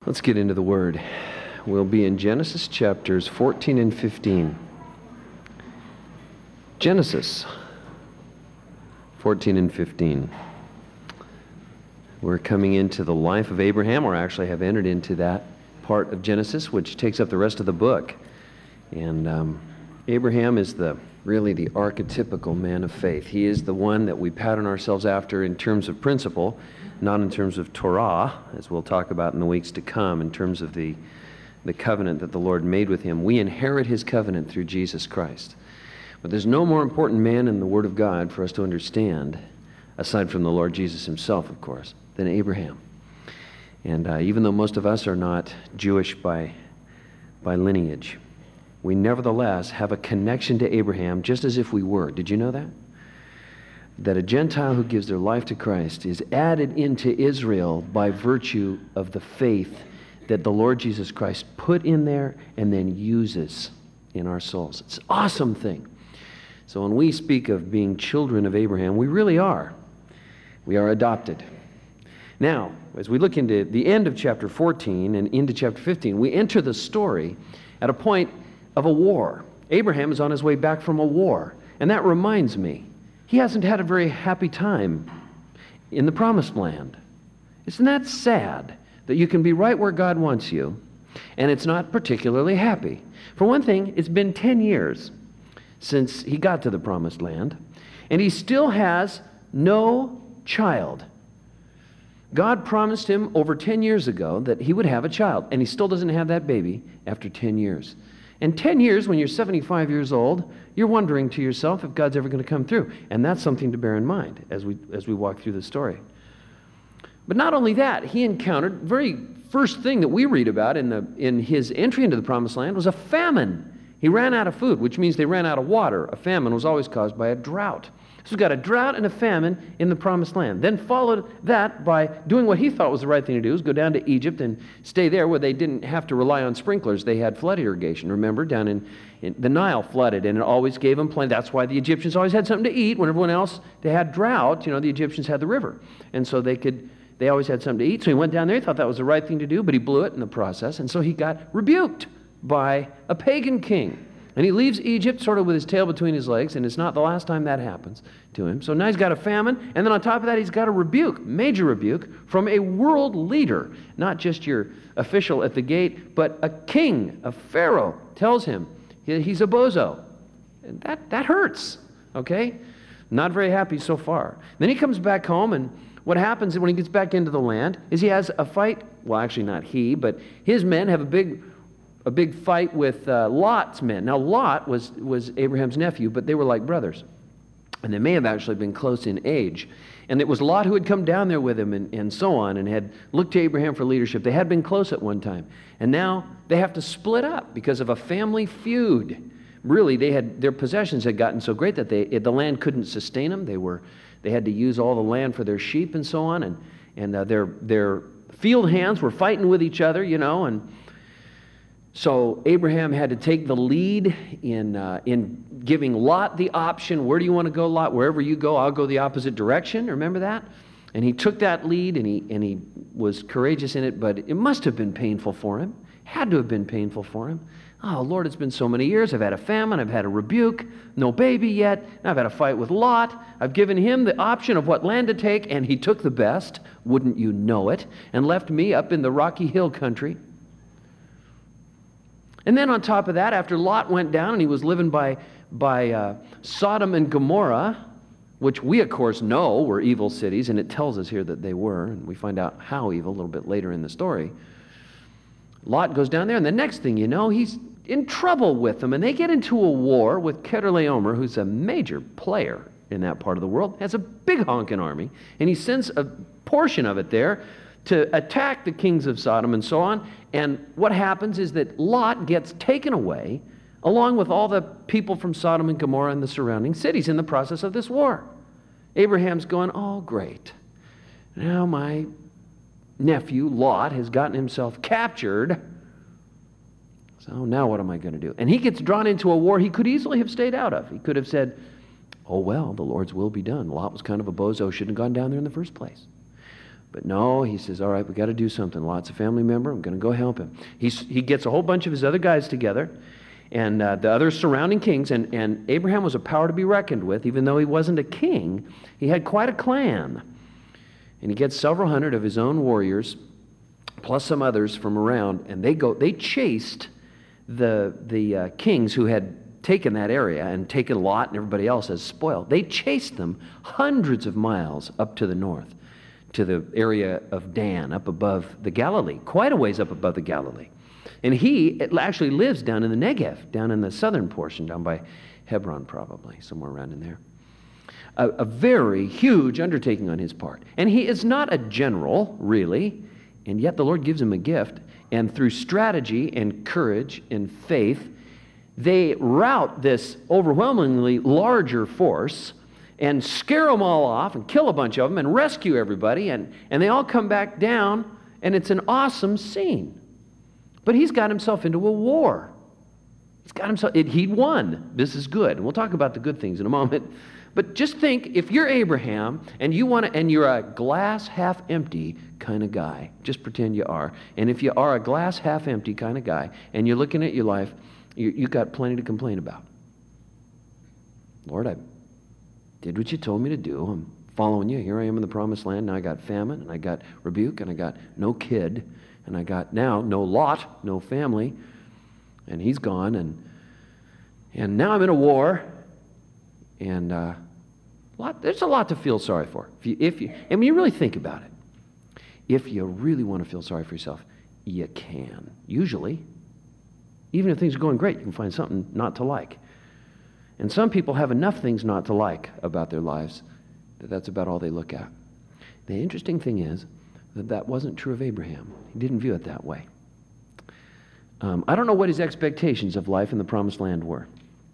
Let's get into the Word. We'll be in Genesis chapters 14 and 15. Genesis 14 and 15. We're coming into the life of Abraham, or actually have entered into that part of Genesis, which takes up the rest of the book. And Abraham is really the archetypical man of faith. He is the one that we pattern ourselves after in terms of principle, not in terms of Torah, as we'll talk about in the weeks to come, in terms of the covenant that the Lord made with him. We inherit his covenant through Jesus Christ. But there's no more important man in the Word of God for us to understand, aside from the Lord Jesus himself, of course, than Abraham. And even though most of us are not Jewish by lineage, we nevertheless have a connection to Abraham just as if we were. Did you know that? That a Gentile who gives their life to Christ is added into Israel by virtue of the faith that the Lord Jesus Christ put in there and then uses in our souls. It's an awesome thing. So when we speak of being children of Abraham, we really are. We are adopted. Now, as we look into the end of chapter 14 and into chapter 15, we enter the story at a point of a war. Abraham is on his way back from a war. And that reminds me, he hasn't had a very happy time in the Promised Land. Isn't that sad that you can be right where God wants you and it's not particularly happy? For one thing, it's been 10 years since he got to the Promised Land, and he still has no child. God promised him over 10 years ago that he would have a child, and he still doesn't have that baby after 10 years. And 10 years, when you're 75 years old, you're wondering to yourself if God's ever going to come through. And that's something to bear in mind as we walk through the story. But not only that, he encountered, very first thing that we read about in his entry into the Promised Land was a famine. He ran out of food, which means they ran out of water. A famine was always caused by a drought. So we've got a drought and a famine in the Promised Land. Then followed that by doing what he thought was the right thing to do, is go down to Egypt and stay there where they didn't have to rely on sprinklers. They had flood irrigation. Remember, down in the Nile flooded, and it always gave them plenty. That's why the Egyptians always had something to eat. When everyone else, they had drought, the Egyptians had the river. And so they always had something to eat. So he went down there. He thought that was the right thing to do, but he blew it in the process. And so he got rebuked by a pagan king. And he leaves Egypt sort of with his tail between his legs, and it's not the last time that happens to him. So now he's got a famine, and then on top of that, he's got a rebuke, major rebuke, from a world leader. Not just your official at the gate, but a king, a pharaoh, tells him he's a bozo. And that hurts, okay? Not very happy so far. Then he comes back home, and what happens when he gets back into the land is he has a fight. Well, actually not he, but his men have a big fight with Lot's men. Now, Lot was Abraham's nephew, but they were like brothers. And they may have actually been close in age. And it was Lot who had come down there with him and so on, and had looked to Abraham for leadership. They had been close at one time. And now they have to split up because of a family feud. Really, their possessions had gotten so great that the land couldn't sustain them. They had to use all the land for their sheep and so on. And their field hands were fighting with each other, and so Abraham had to take the lead in giving Lot the option. Where do you want to go, Lot? Wherever you go, I'll go the opposite direction. Remember that? And he took that lead, and he was courageous in it, but it must have been painful for him. Had to have been painful for him. Oh, Lord, it's been so many years. I've had a famine. I've had a rebuke. No baby yet. Now I've had a fight with Lot. I've given him the option of what land to take, and he took the best, wouldn't you know it, and left me up in the rocky hill country. And then on top of that, after Lot went down and he was living by Sodom and Gomorrah, which we, of course, know were evil cities, and it tells us here that they were, and we find out how evil a little bit later in the story. Lot goes down there, and the next thing you know, he's in trouble with them, and they get into a war with Chedorlaomer, who's a major player in that part of the world, has a big honking army, and he sends a portion of it there to attack the kings of Sodom and so on. And what happens is that Lot gets taken away along with all the people from Sodom and Gomorrah and the surrounding cities in the process of this war. Abraham's going, oh, great. Now my nephew, Lot, has gotten himself captured. So now what am I going to do? And he gets drawn into a war he could easily have stayed out of. He could have said, oh, well, the Lord's will be done. Lot was kind of a bozo, shouldn't have gone down there in the first place. But no, he says, all right, we got to do something. Lot's a family member. I'm going to go help him. He gets a whole bunch of his other guys together, and the other surrounding kings, and Abraham was a power to be reckoned with. Even though he wasn't a king, he had quite a clan. And he gets several hundred of his own warriors, plus some others from around, and they chased the kings who had taken that area and taken Lot and everybody else as spoil. They chased them hundreds of miles up to the north, to the area of Dan, up above the Galilee, quite a ways up above the Galilee. And he actually lives down in the Negev, down in the southern portion, down by Hebron probably, somewhere around in there. A very huge undertaking on his part. And he is not a general, really, and yet the Lord gives him a gift. And through strategy and courage and faith, they rout this overwhelmingly larger force and scare them all off and kill a bunch of them and rescue everybody. And they all come back down, and it's an awesome scene. But he's got himself into a war. He'd won. This is good. And we'll talk about the good things in a moment. But just think, if you're Abraham and you're a glass half empty kind of guy, just pretend you are. And if you are a glass half empty kind of guy and you're looking at your life, you've got plenty to complain about. Lord, I did what you told me to do. I'm following you. Here I am in the promised land. Now I got famine, and I got rebuke, and I got no kid, and I got now no Lot, no family, and he's gone, and now I'm in a war, and there's a lot to feel sorry for. If you really think about it, if you really want to feel sorry for yourself, you can. Usually, even if things are going great, you can find something not to like. And some people have enough things not to like about their lives that that's about all they look at. The interesting thing is that wasn't true of Abraham. He didn't view it that way. I don't know what his expectations of life in the promised land were.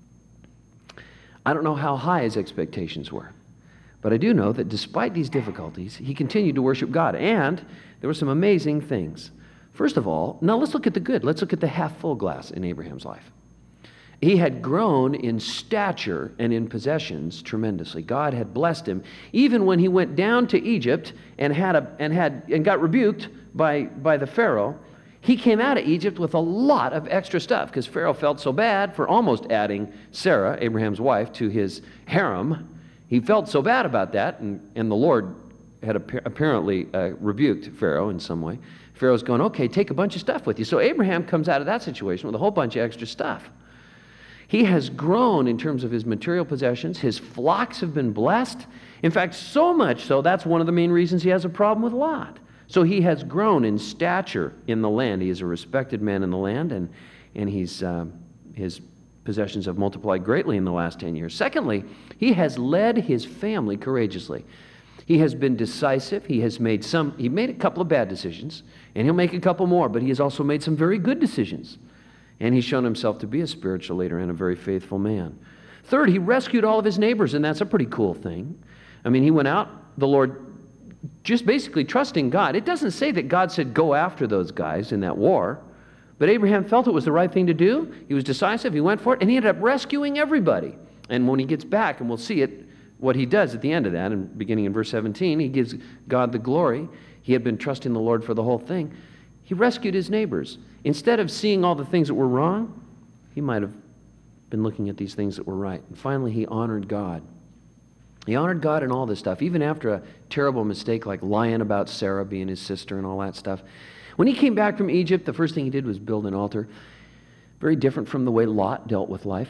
I don't know how high his expectations were. But I do know that despite these difficulties, he continued to worship God. And there were some amazing things. First of all, now let's look at the good. Let's look at the half-full glass in Abraham's life. He had grown in stature and in possessions tremendously. God had blessed him. Even when he went down to Egypt and got rebuked by the Pharaoh, he came out of Egypt with a lot of extra stuff because Pharaoh felt so bad for almost adding Sarah, Abraham's wife, to his harem. He felt so bad about that, and the Lord had apparently rebuked Pharaoh in some way. Pharaoh's going, okay, take a bunch of stuff with you. So Abraham comes out of that situation with a whole bunch of extra stuff. He has grown in terms of his material possessions. His flocks have been blessed. In fact, so much so, that's one of the main reasons he has a problem with Lot. So he has grown in stature in the land. He is a respected man in the land, and his possessions have multiplied greatly in the last 10 years. Secondly, he has led his family courageously. He has been decisive. He made a couple of bad decisions, and he'll make a couple more, but he has also made some very good decisions. And he's shown himself to be a spiritual leader and a very faithful man. Third, he rescued all of his neighbors, and that's a pretty cool thing. I mean, he went out, the Lord, just basically trusting God. It doesn't say that God said, go after those guys in that war. But Abraham felt it was the right thing to do. He was decisive. He went for it, and he ended up rescuing everybody. And when he gets back, and we'll see it, what he does at the end of that, and beginning in verse 17, he gives God the glory. He had been trusting the Lord for the whole thing. He rescued his neighbors. Instead of seeing all the things that were wrong, he might have been looking at these things that were right. And finally, he honored God. He honored God in all this stuff, even after a terrible mistake like lying about Sarah being his sister and all that stuff. When he came back from Egypt, the first thing he did was build an altar. Very different from the way Lot dealt with life.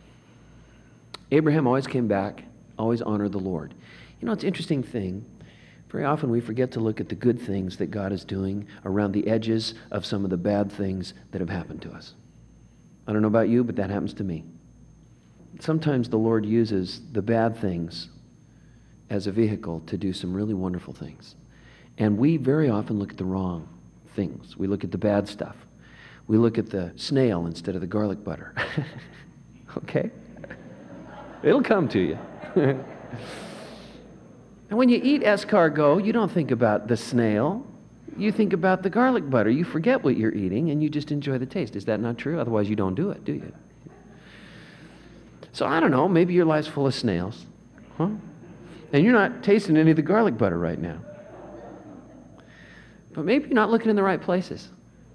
Abraham always came back, always honored the Lord. You know, it's an interesting thing. Very often we forget to look at the good things that God is doing around the edges of some of the bad things that have happened to us. I don't know about you, but that happens to me. Sometimes the Lord uses the bad things as a vehicle to do some really wonderful things. And we very often look at the wrong things. We look at the bad stuff. We look at the snail instead of the garlic butter. Okay? It'll come to you. And when you eat escargot, you don't think about the snail. You think about the garlic butter. You forget what you're eating, and you just enjoy the taste. Is that not true? Otherwise, you don't do it, do you? So I don't know. Maybe your life's full of snails. Huh? And you're not tasting any of the garlic butter right now. But maybe you're not looking in the right places.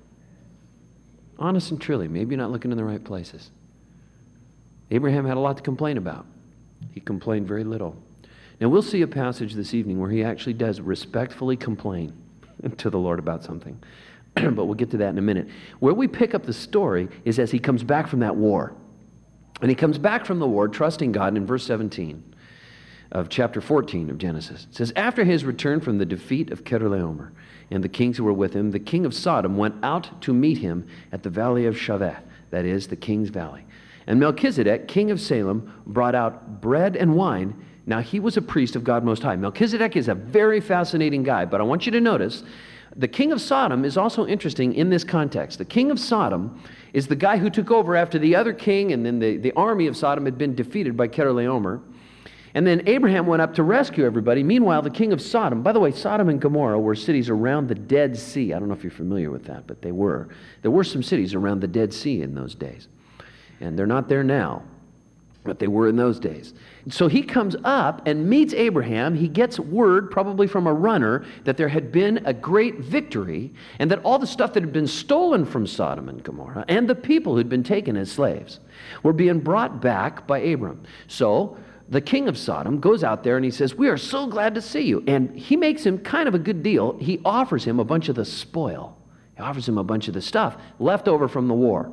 Honest and truly, maybe you're not looking in the right places. Abraham had a lot to complain about. He complained very little. Now, we'll see a passage this evening where he actually does respectfully complain to the Lord about something. But we'll get to that in a minute. Where we pick up the story is as he comes back from that war. And he comes back from the war trusting God. And in verse 17 of chapter 14 of Genesis, it says, after his return from the defeat of Kedorlaomer and the kings who were with him, the king of Sodom went out to meet him at the valley of Shaveh, that is, the king's valley. And Melchizedek, king of Salem, brought out bread and wine. Now, he was a priest of God Most High. Melchizedek is a very fascinating guy, but I want you to notice the king of Sodom is also interesting in this context. The king of Sodom is the guy who took over after the other king, and then the army of Sodom had been defeated by Kedorlaomer. And then Abraham went up to rescue everybody. Meanwhile, the king of Sodom, by the way, Sodom and Gomorrah were cities around the Dead Sea. I don't know if you're familiar with that, but they were. There were some cities around the Dead Sea in those days. And they're not there now, but they were in those days. So he comes up and meets Abraham. He gets word, probably from a runner, that there had been a great victory and that all the stuff that had been stolen from Sodom and Gomorrah and the people who'd been taken as slaves were being brought back by Abram. So the king of Sodom goes out there and he says, we are so glad to see you. And he makes him kind of a good deal. He offers him a bunch of the spoil. He offers him a bunch of the stuff left over from the war.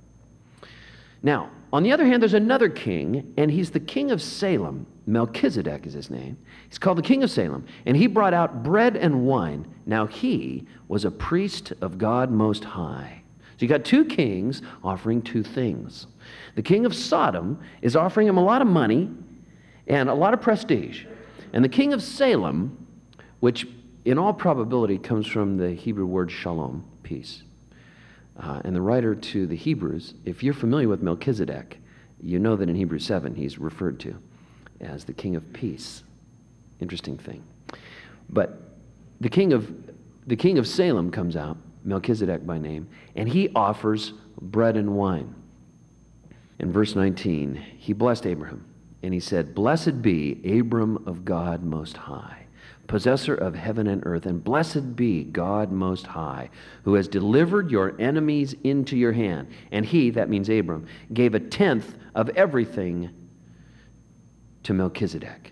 Now, on the other hand, there's another king, and he's the king of Salem. Melchizedek is his name. He's called the king of Salem, and he brought out bread and wine. Now, he was a priest of God Most High. So you got two kings offering two things. The king of Sodom is offering him a lot of money and a lot of prestige. And the king of Salem, which in all probability comes from the Hebrew word shalom, peace. And the writer to the Hebrews, if you're familiar with Melchizedek, you know that in Hebrews 7 he's referred to as the king of peace. Interesting thing. But the king of Salem comes out, Melchizedek by name, and he offers bread and wine. In verse 19, he blessed Abraham, and he said, blessed be Abram of God Most High, possessor of heaven and earth, and blessed be God Most High, who has delivered your enemies into your hand. And he, that means Abram, gave a tenth of everything to Melchizedek.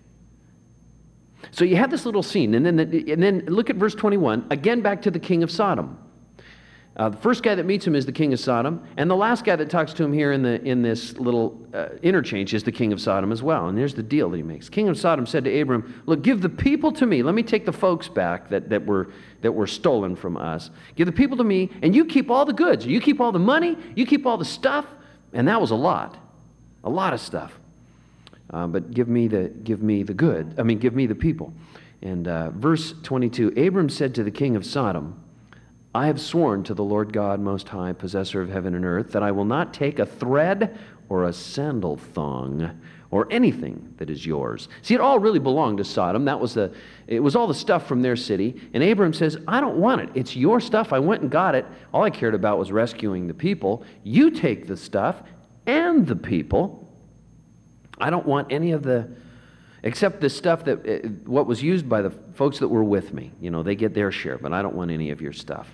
So you have this little scene, and then look at verse 21, again back to the king of Sodom. The first guy that meets him is the king of Sodom, and the last guy that talks to him here in this little interchange is the king of Sodom as well. And here's the deal that he makes. King of Sodom said to Abram, look, give the people to me. Let me take the folks back that were stolen from us. Give the people to me, and you keep all the goods. You keep all the money. You keep all the stuff. And that was a lot of stuff. But give me the good. Give me the people. And verse 22, Abram said to the king of Sodom, I have sworn to the Lord God Most High, possessor of heaven and earth, that I will not take a thread or a sandal thong or anything that is yours. See, it all really belonged to Sodom. It was all the stuff from their city. And Abram says, I don't want it. It's your stuff. I went and got it. All I cared about was rescuing the people. You take the stuff and the people. I don't want any of except the stuff what was used by the folks that were with me. You know, they get their share, but I don't want any of your stuff.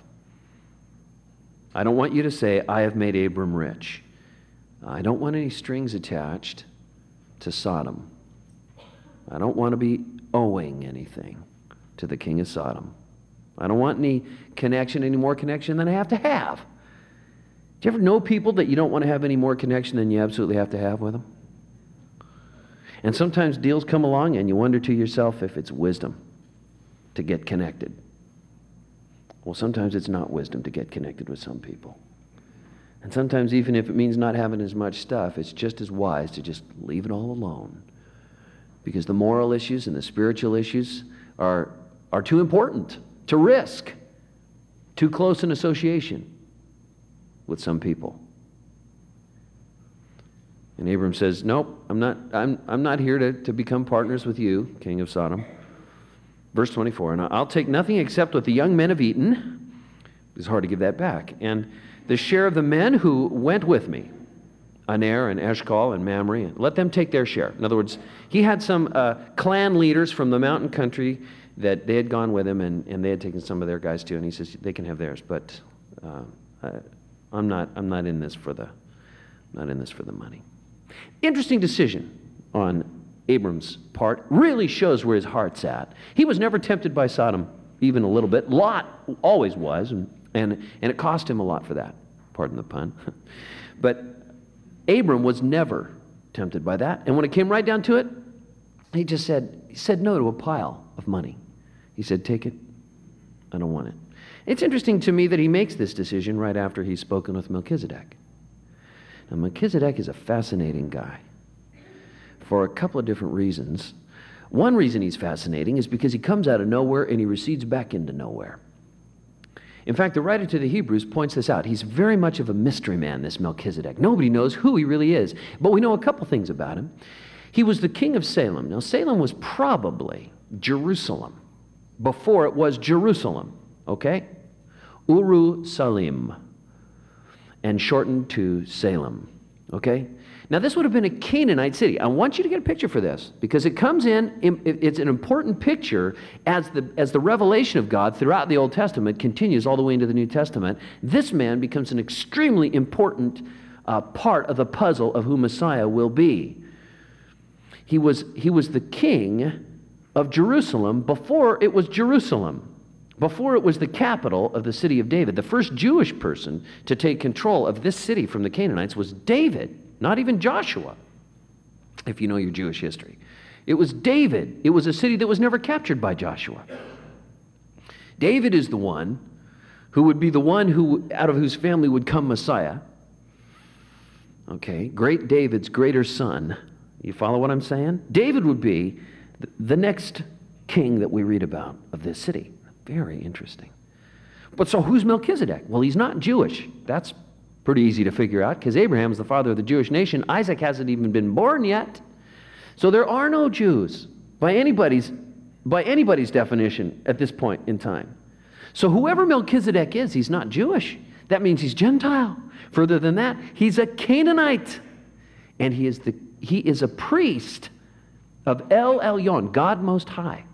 I don't want you to say, I have made Abram rich. I don't want any strings attached to Sodom. I don't want to be owing anything to the king of Sodom. I don't want any more connection than I have to have. Do you ever know people that you don't want to have any more connection than you absolutely have to have with them? And sometimes deals come along and you wonder to yourself if it's wisdom to get connected. Well, sometimes it's not wisdom to get connected with some people. And sometimes even if it means not having as much stuff, it's just as wise to just leave it all alone. Because the moral issues and the spiritual issues are too important to risk too close an association with some people. And Abram says, nope, I'm not here to become partners with you, king of Sodom. Verse 24, and I'll take nothing except what the young men have eaten. It's hard to give that back. And the share of the men who went with me, Aner and Eshcol and Mamre, and let them take their share. In other words, he had some clan leaders from the mountain country that they had gone with him, and they had taken some of their guys too, and he says, they can have theirs, but I'm not in this for the money. Interesting decision on Abram's part. Really shows where his heart's at. He was never tempted by Sodom, even a little bit. Lot always was, and it cost him a lot for that. Pardon the pun. But Abram was never tempted by that. And when it came right down to it, he said no to a pile of money. He said, take it. I don't want it. It's interesting to me that he makes this decision right after he's spoken with Melchizedek. Now, Melchizedek is a fascinating guy for a couple of different reasons. One reason he's fascinating is because he comes out of nowhere and he recedes back into nowhere. In fact, the writer to the Hebrews points this out. He's very much of a mystery man, this Melchizedek. Nobody knows who he really is, but we know a couple things about him. He was the king of Salem. Now, Salem was probably Jerusalem before it was Jerusalem, okay? Uru Salim, and shortened to Salem, okay? Now, this would have been a Canaanite city. I want you to get a picture for this because it comes in, it's an important picture as the revelation of God throughout the Old Testament continues all the way into the New Testament. This man becomes an extremely important part of the puzzle of who Messiah will be. He was the king of Jerusalem before it was Jerusalem, before it was the capital of the city of David. The first Jewish person to take control of this city from the Canaanites was David. Not even Joshua, if you know your Jewish history. It was David. It was a city that was never captured by Joshua. David is the one who would be the one who, out of whose family would come Messiah. Okay, great David's greater son. You follow what I'm saying? David would be the next king that we read about of this city. Very interesting. But so who's Melchizedek? Well, he's not Jewish. That's pretty easy to figure out because Abraham is the father of the Jewish nation. Isaac hasn't even been born yet. So there are no Jews by anybody's definition at this point in time. So whoever Melchizedek is, he's not Jewish. That means he's Gentile. Further than that, he's a Canaanite. And he is a priest of El Elyon, God Most High.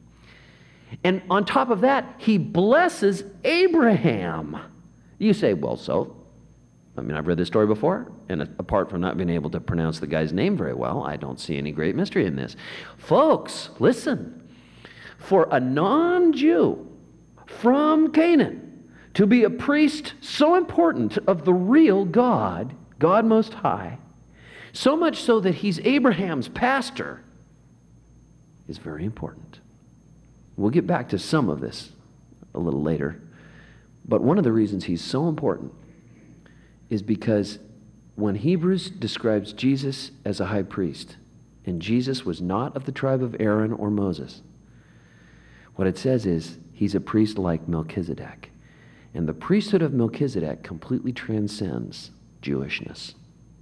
And on top of that, he blesses Abraham. You say, well, so? I mean, I've read this story before, and apart from not being able to pronounce the guy's name very well, I don't see any great mystery in this. Folks, listen. For a non-Jew from Canaan to be a priest so important of the real God, God Most High, so much so that he's Abraham's pastor, is very important. We'll get back to some of this a little later, but one of the reasons he's so important is because when Hebrews describes Jesus as a high priest, and Jesus was not of the tribe of Aaron or Moses, what it says is he's a priest like Melchizedek. And the priesthood of Melchizedek completely transcends Jewishness.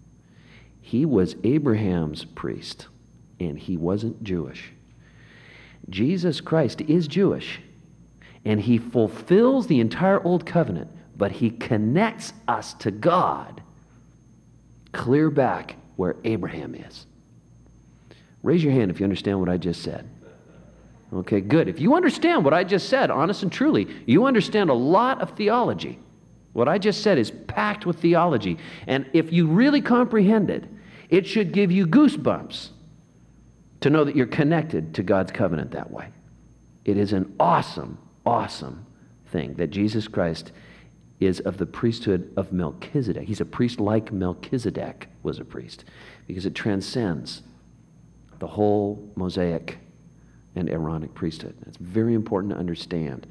He was Abraham's priest, and he wasn't Jewish. Jesus Christ is Jewish, and he fulfills the entire Old Covenant, but he connects us to God clear back where Abraham is. Raise your hand if you understand what I just said. Okay, good. If you understand what I just said, honest and truly, you understand a lot of theology. What I just said is packed with theology. And if you really comprehend it, it should give you goosebumps to know that you're connected to God's covenant that way. It is an awesome, awesome thing that Jesus Christ is of the priesthood of Melchizedek. He's a priest like Melchizedek was a priest, because it transcends the whole Mosaic and Aaronic priesthood. It's very important to understand.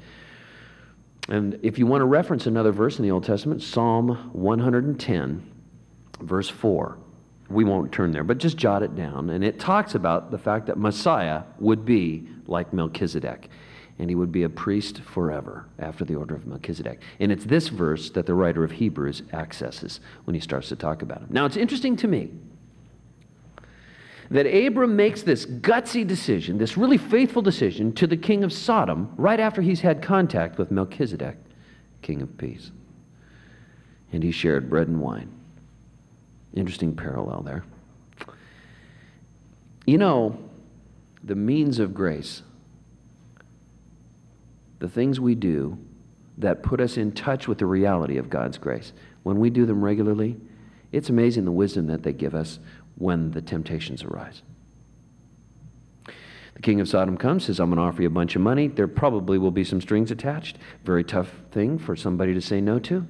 And if you want to reference another verse in the Old Testament, Psalm 110, verse 4. We won't turn there, but just jot it down. And it talks about the fact that Messiah would be like Melchizedek, and he would be a priest forever after the order of Melchizedek. And it's this verse that the writer of Hebrews accesses when he starts to talk about him. Now, it's interesting to me that Abram makes this gutsy decision, this really faithful decision to the king of Sodom right after he's had contact with Melchizedek, king of peace. And he shared bread and wine. Interesting parallel there. You know, the means of grace the things we do that put us in touch with the reality of God's grace, when we do them regularly, it's amazing the wisdom that they give us when the temptations arise. The king of Sodom comes, says, I'm going to offer you a bunch of money. There probably will be some strings attached. Very tough thing for somebody to say no to.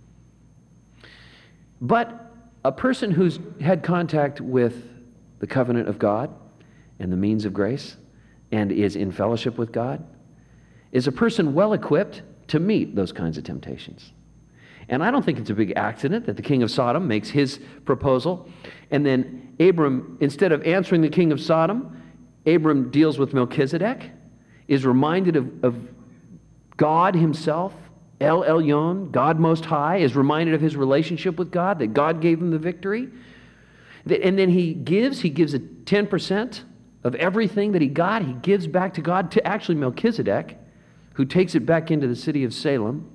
But a person who's had contact with the covenant of God and the means of grace and is in fellowship with God is a person well equipped to meet those kinds of temptations. And I don't think it's a big accident that the king of Sodom makes his proposal, and then Abram, instead of answering the king of Sodom, Abram deals with Melchizedek, is reminded of God himself, El Elyon, God Most High, is reminded of his relationship with God, that God gave him the victory. And then he gives a 10% of everything that he got, he gives back to God, to actually Melchizedek, who takes it back into the city of Salem.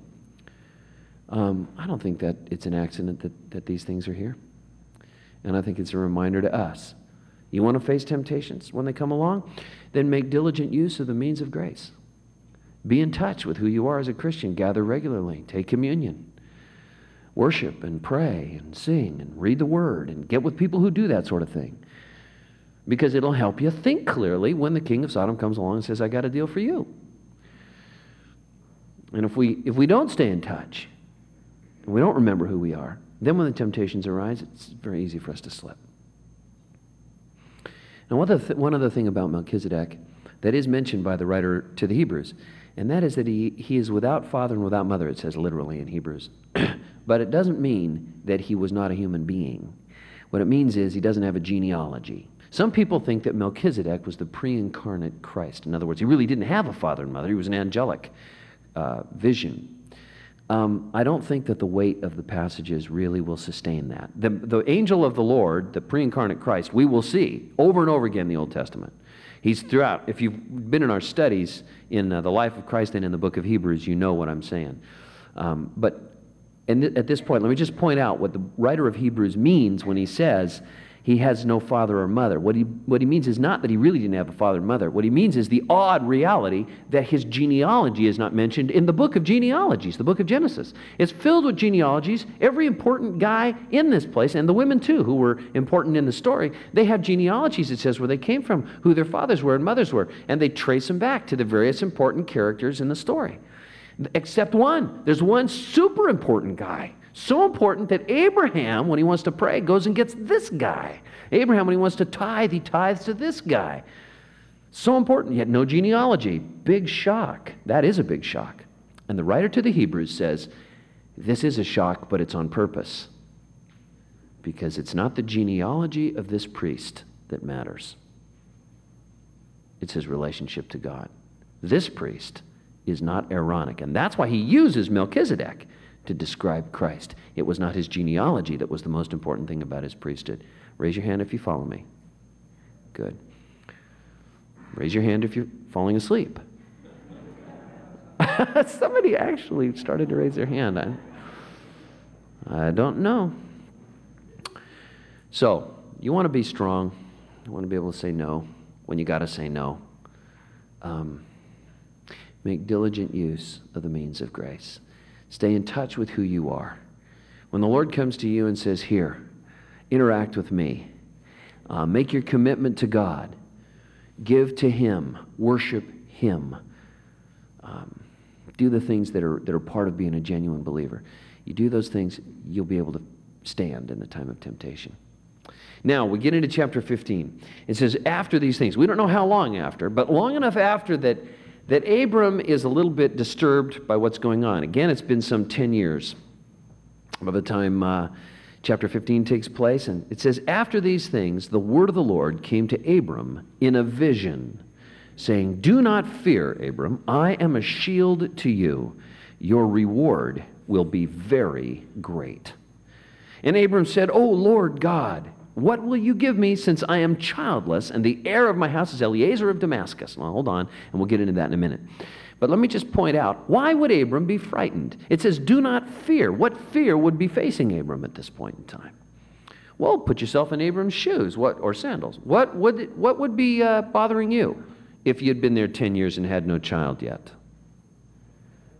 I don't think that it's an accident that these things are here. And I think it's a reminder to us. You want to face temptations when they come along? Then make diligent use of the means of grace. Be in touch with who you are as a Christian. Gather regularly. Take communion. Worship and pray and sing and read the Word and get with people who do that sort of thing. Because it'll help you think clearly when the king of Sodom comes along and says, I got a deal for you. And if we don't stay in touch, and we don't remember who we are, then when the temptations arise, it's very easy for us to slip. Now, one other thing about Melchizedek that is mentioned by the writer to the Hebrews, and that is that he is without father and without mother, it says literally in Hebrews. But it doesn't mean that he was not a human being. What it means is he doesn't have a genealogy. Some people think that Melchizedek was the pre-incarnate Christ. In other words, he really didn't have a father and mother. He was an angelic vision. I don't think that the weight of the passages really will sustain that. The angel of the Lord, the pre-incarnate Christ, we will see over and over again in the Old Testament. He's throughout. If you've been in our studies in the life of Christ and in the book of Hebrews, you know what I'm saying. At this point, let me just point out what the writer of Hebrews means when he says he has no father or mother. What he means is not that he really didn't have a father and mother. What he means is the odd reality that his genealogy is not mentioned in the book of genealogies, the book of Genesis. It's filled with genealogies. Every important guy in this place, and the women too, who were important in the story, they have genealogies, it says, where they came from, who their fathers were and mothers were, and they trace them back to the various important characters in the story. Except one. There's one super important guy. So important that Abraham, when he wants to pray, goes and gets this guy. Abraham, when he wants to tithe, he tithes to this guy. So important, yet no genealogy. Big shock. That is a big shock. And the writer to the Hebrews says, this is a shock, but it's on purpose. Because it's not the genealogy of this priest that matters. It's his relationship to God. This priest is not Aaronic. And that's why he uses Melchizedek to describe Christ. It was not his genealogy that was the most important thing about his priesthood. Raise your hand if you follow me. Good. Raise your hand if you're falling asleep. Somebody actually started to raise their hand. I don't know. So, you want to be strong. You want to be able to say no when you got to say no. Make diligent use of the means of grace. Stay in touch with who you are. When the Lord comes to you and says, here, interact with me. Make your commitment to God. Give to Him. Worship Him. Do the things that are part of being a genuine believer. You do those things, you'll be able to stand in the time of temptation. Now, we get into chapter 15. It says, after these things, we don't know how long after, but long enough after that Abram is a little bit disturbed by what's going on. Again, it's been some 10 years by the time chapter 15 takes place. And it says, after these things, the word of the Lord came to Abram in a vision, saying, do not fear, Abram. I am a shield to you. Your reward will be very great. And Abram said, O Lord God, what will you give me since I am childless, and the heir of my house is Eliezer of Damascus? Now, hold on, and we'll get into that in a minute. But let me just point out, why would Abram be frightened? It says, do not fear. What fear would be facing Abram at this point in time? Well, put yourself in Abram's shoes, or sandals. What would be bothering you if you'd been there 10 years and had no child yet?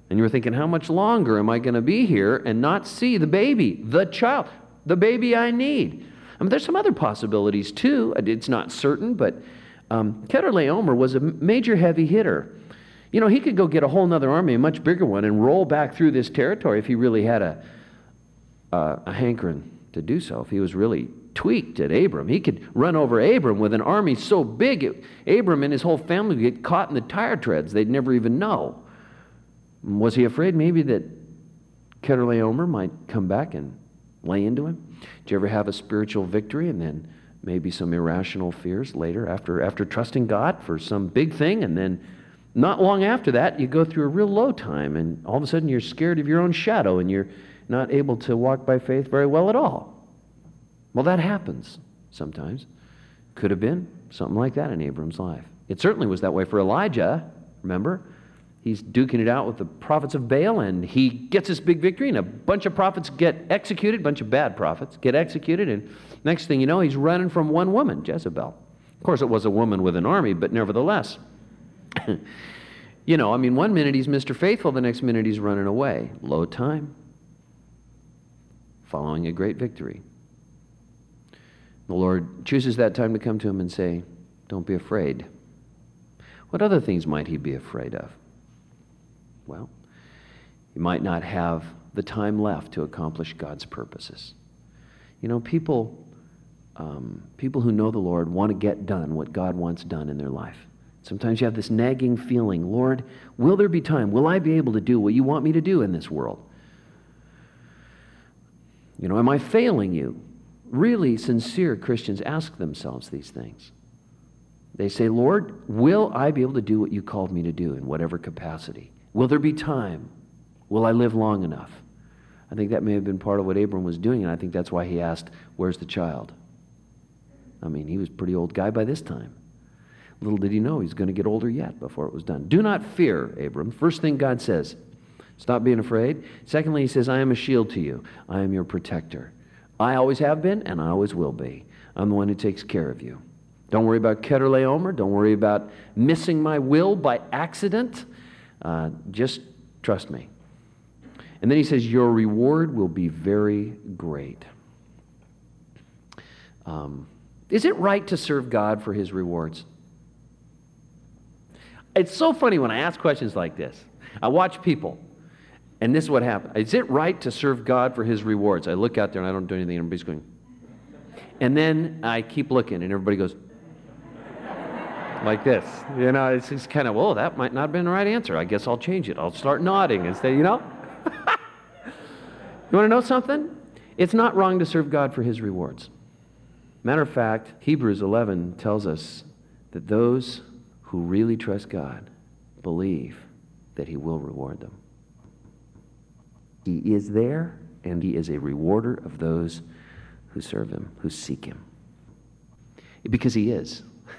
And you were thinking, how much longer am I going to be here and not see the baby, the child, the baby I need? I mean, there's some other possibilities too. It's not certain, but Chedorlaomer was a major heavy hitter. You know, he could go get a whole other army, a much bigger one, and roll back through this territory if he really had a hankering to do so. If he was really tweaked at Abram, he could run over Abram with an army so big, Abram and his whole family would get caught in the tire treads. They'd never even know. Was he afraid maybe that Chedorlaomer might come back and lay into him? Did you ever have a spiritual victory and then maybe some irrational fears later after trusting God for some big thing, and then not long after that you go through a real low time and all of a sudden you're scared of your own shadow and you're not able to walk by faith very well at all? Well, that happens sometimes. Could have been something like that in Abram's life. It certainly was that way for Elijah, remember? He's duking it out with the prophets of Baal, and he gets this big victory, and a bunch of prophets get executed, a bunch of bad prophets get executed, and next thing you know, he's running from one woman, Jezebel. Of course, it was a woman with an army, but nevertheless. You know, I mean, one minute he's Mr. Faithful, the next minute he's running away. Low time, following a great victory. The Lord chooses that time to come to him and say, don't be afraid. What other things might he be afraid of? Well, he might not have the time left to accomplish God's purposes. You know, people who know the Lord want to get done what God wants done in their life. Sometimes you have this nagging feeling, Lord, will there be time? Will I be able to do what you want me to do in this world? You know, am I failing you? Really sincere Christians ask themselves these things. They say, Lord, will I be able to do what you called me to do in whatever capacity? Will there be time? Will I live long enough? I think that may have been part of what Abram was doing, and I think that's why he asked, where's the child? I mean, he was a pretty old guy by this time. Little did he know he's going to get older yet before it was done. Do not fear, Abram. First thing God says, stop being afraid. Secondly, he says, I am a shield to you. I am your protector. I always have been, and I always will be. I'm the one who takes care of you. Don't worry about Chedorlaomer. Don't worry about missing my will by accident. Just trust me. And then he says, your reward will be very great. Is it right to serve God for his rewards? It's so funny when I ask questions like this. I watch people, and this is what happens. Is it right to serve God for his rewards? I look out there and I don't do anything, and everybody's going. And then I keep looking, and everybody goes like this. You know, it's kind of, whoa, that might not have been the right answer. I guess I'll change it. I'll start nodding and say, you know. You want to know something? It's not wrong to serve God for his rewards. Matter of fact, Hebrews 11 tells us that those who really trust God believe that he will reward them. He is there, and he is a rewarder of those who serve him, who seek him. Because he is.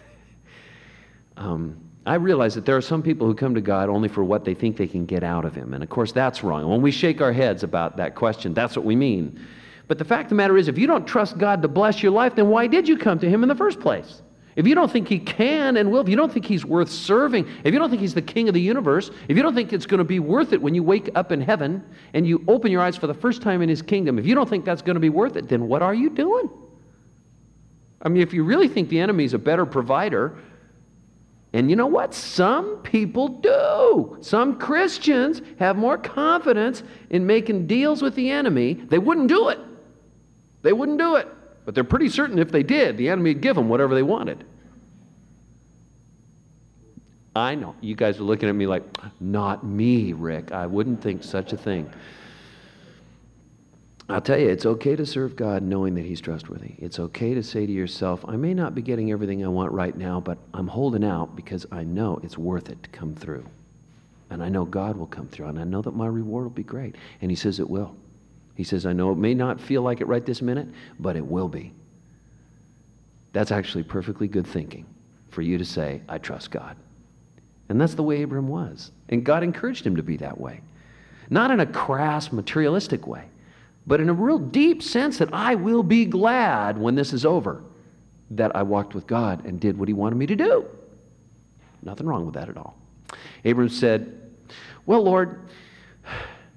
I realize that there are some people who come to God only for what they think they can get out of him. And of course, that's wrong. When we shake our heads about that question, that's what we mean. But the fact of the matter is, if you don't trust God to bless your life, then why did you come to him in the first place? If you don't think he can and will, if you don't think he's worth serving, if you don't think he's the king of the universe, if you don't think it's going to be worth it when you wake up in heaven and you open your eyes for the first time in his kingdom, if you don't think that's going to be worth it, then what are you doing? I mean, if you really think the enemy's a better provider, and you know what? Some people do. Some Christians have more confidence in making deals with the enemy. They wouldn't do it. They wouldn't do it. But they're pretty certain if they did, the enemy would give them whatever they wanted. I know. You guys are looking at me like, not me, Rick. I wouldn't think such a thing. I'll tell you, it's okay to serve God knowing that he's trustworthy. It's okay to say to yourself, I may not be getting everything I want right now, but I'm holding out because I know it's worth it to come through. And I know God will come through, and I know that my reward will be great. And he says it will. He says, I know it may not feel like it right this minute, but it will be. That's actually perfectly good thinking for you to say, I trust God. And that's the way Abram was. And God encouraged him to be that way. Not in a crass, materialistic way, but in a real deep sense that I will be glad when this is over, that I walked with God and did what he wanted me to do. Nothing wrong with that at all. Abram said, well, Lord,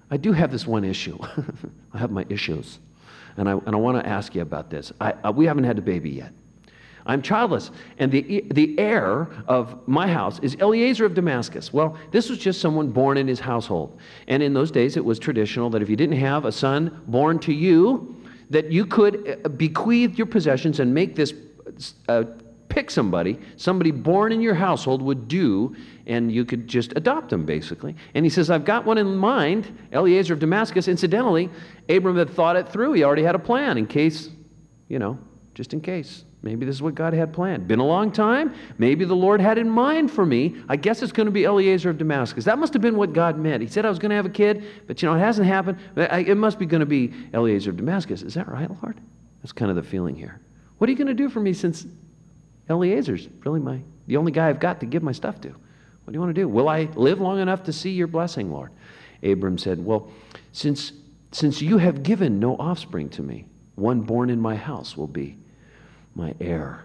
I do have this one issue. I have my issues. And I want to ask you about this. We haven't had a baby yet. I'm childless, and the heir of my house is Eliezer of Damascus. Well, this was just someone born in his household. And in those days, it was traditional that if you didn't have a son born to you, that you could bequeath your possessions and make this, pick somebody born in your household would do, and you could just adopt them, basically. And he says, I've got one in mind, Eliezer of Damascus. Incidentally, Abram had thought it through. He already had a plan in case, just in case. Maybe this is what God had planned. Been a long time. Maybe the Lord had in mind for me. I guess it's going to be Eliezer of Damascus. That must have been what God meant. He said I was going to have a kid, but it hasn't happened. It must be going to be Eliezer of Damascus. Is that right, Lord? That's kind of the feeling here. What are you going to do for me since Eliezer's really the only guy I've got to give my stuff to? What do you want to do? Will I live long enough to see your blessing, Lord? Abram said, well, since you have given no offspring to me, one born in my house will be my heir.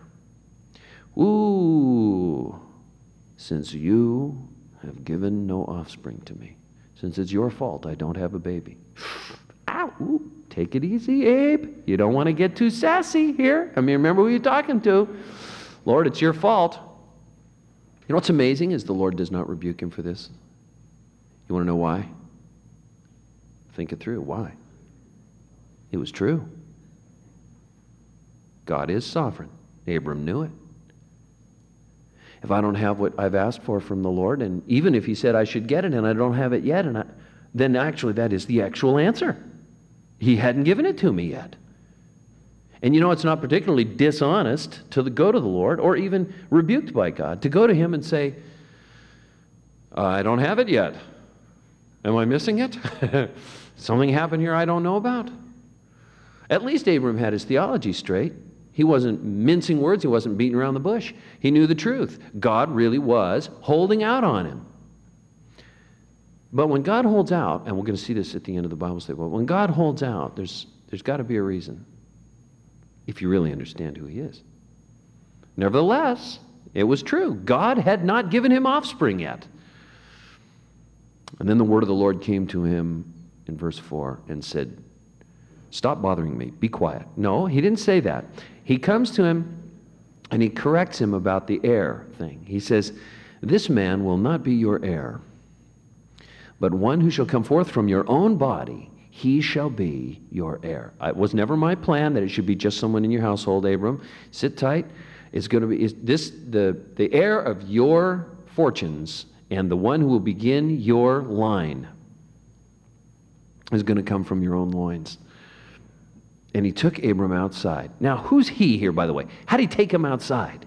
Ooh, since you have given no offspring to me, since it's your fault I don't have a baby. Ow, ooh, take it easy, Abe. You don't want to get too sassy here. Remember who you're talking to. Lord, it's your fault. You know what's amazing is the Lord does not rebuke him for this. You want to know why? Think it through. Why? It was true. God is sovereign. Abram knew it. If I don't have what I've asked for from the Lord, and even if he said I should get it and I don't have it yet, then actually that is the actual answer. He hadn't given it to me yet. And it's not particularly dishonest to go to the Lord or even rebuked by God to go to him and say, I don't have it yet. Am I missing it? Something happened here I don't know about. At least Abram had his theology straight. He wasn't mincing words. He wasn't beating around the bush. He knew the truth. God really was holding out on him. But when God holds out, and we're going to see this at the end of the Bible study, but when God holds out, there's got to be a reason, if you really understand who he is. Nevertheless, it was true. God had not given him offspring yet. And then the word of the Lord came to him in verse 4 and said, stop bothering me. Be quiet. No, he didn't say that. He comes to him and he corrects him about the heir thing. He says, this man will not be your heir, but one who shall come forth from your own body, he shall be your heir. It was never my plan that it should be just someone in your household, Abram. Sit tight. It's going to be the heir of your fortunes, and the one who will begin your line is going to come from your own loins. And he took Abram outside. Now, who's he here, by the way? How did he take him outside?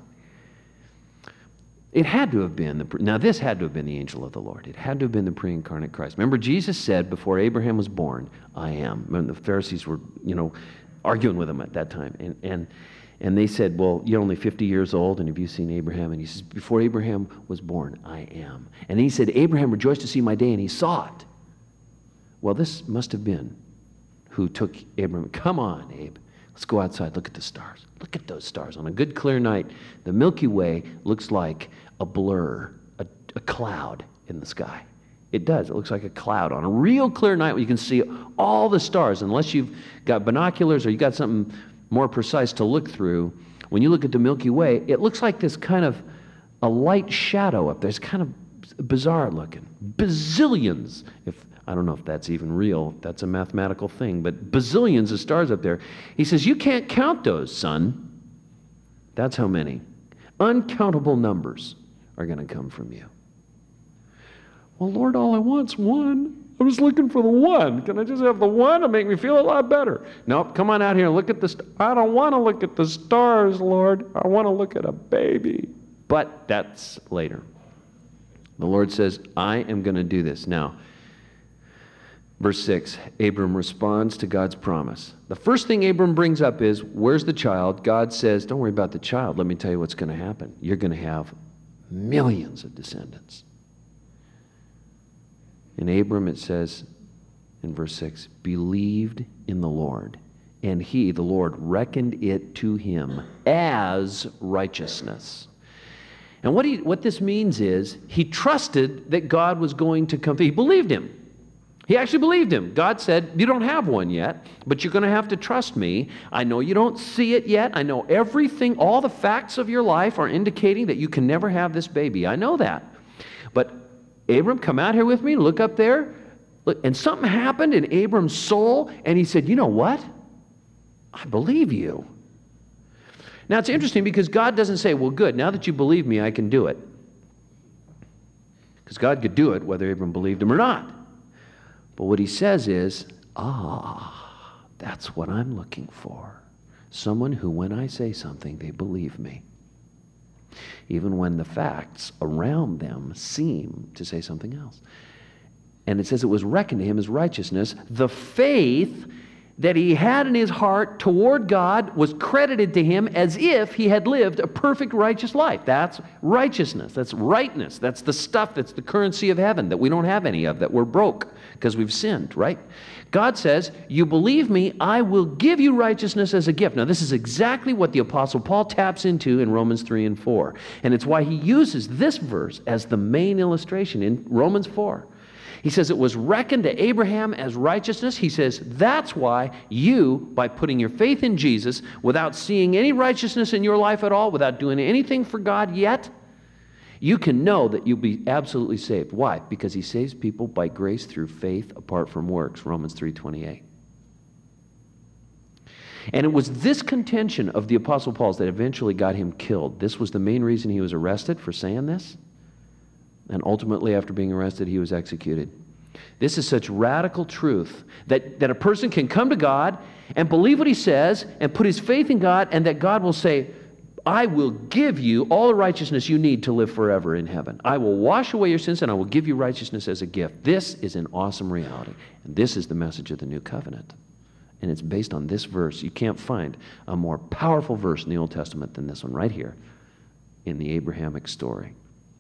It had to have been, this had to have been the angel of the Lord. It had to have been the pre-incarnate Christ. Remember, Jesus said before Abraham was born, I am. When the Pharisees were, arguing with him at that time. And they said, well, you're only 50 years old, and have you seen Abraham? And he says, before Abraham was born, I am. And he said, Abraham rejoiced to see my day, and he saw it. Well, this must have been who took Abram. Come on, Abe. Let's go outside. Look at the stars. Look at those stars. On a good, clear night, the Milky Way looks like a blur, a cloud in the sky. It does. It looks like a cloud. On a real clear night where you can see all the stars, unless you've got binoculars or you got something more precise to look through, when you look at the Milky Way, it looks like this kind of a light shadow up there. It's kind of bizarre looking. Bazillions, I don't know if that's even real. That's a mathematical thing, but bazillions of stars up there. He says, you can't count those, son. That's how many. Uncountable numbers are going to come from you. Well, Lord, all I want's one. I was looking for the one. Can I just have the one to make me feel a lot better? Nope, come on out here and look at the I don't want to look at the stars, Lord. I want to look at a baby. But that's later. The Lord says, I am going to do this. Now, verse 6, Abram responds to God's promise. The first thing Abram brings up is, where's the child? God says, don't worry about the child. Let me tell you what's going to happen. You're going to have millions of descendants. And Abram, it says in verse 6, believed in the Lord, and he, the Lord, reckoned it to him as righteousness. And what this means is he trusted that God was going to come. He believed him. He actually believed him. God said, you don't have one yet, but you're going to have to trust me. I know you don't see it yet. I know everything, all the facts of your life are indicating that you can never have this baby. I know that. But Abram, come out here with me, look up there. Look, and something happened in Abram's soul, and he said, you know what? I believe you. Now, it's interesting because God doesn't say, well, good, now that you believe me, I can do it. Because God could do it whether Abram believed him or not. But what he says is, that's what I'm looking for. Someone who, when I say something, they believe me. Even when the facts around them seem to say something else. And it says it was reckoned to him as righteousness. The faith that he had in his heart toward God was credited to him as if he had lived a perfect righteous life. That's righteousness. That's rightness. That's the stuff that's the currency of heaven that we don't have any of, that we're broke because we've sinned, right? God says, you believe me, I will give you righteousness as a gift. Now, this is exactly what the Apostle Paul taps into in Romans 3 and 4. And it's why he uses this verse as the main illustration in Romans 4. He says it was reckoned to Abraham as righteousness. He says that's why you, by putting your faith in Jesus, without seeing any righteousness in your life at all, without doing anything for God yet, you can know that you'll be absolutely saved. Why? Because he saves people by grace through faith apart from works, Romans 3:28. And it was this contention of the Apostle Paul's that eventually got him killed. This was the main reason he was arrested for saying this. And ultimately, after being arrested, he was executed. This is such radical truth that a person can come to God and believe what he says and put his faith in God, and that God will say, I will give you all the righteousness you need to live forever in heaven. I will wash away your sins, and I will give you righteousness as a gift. This is an awesome reality. And this is the message of the new covenant. And it's based on this verse. You can't find a more powerful verse in the Old Testament than this one right here in the Abrahamic story.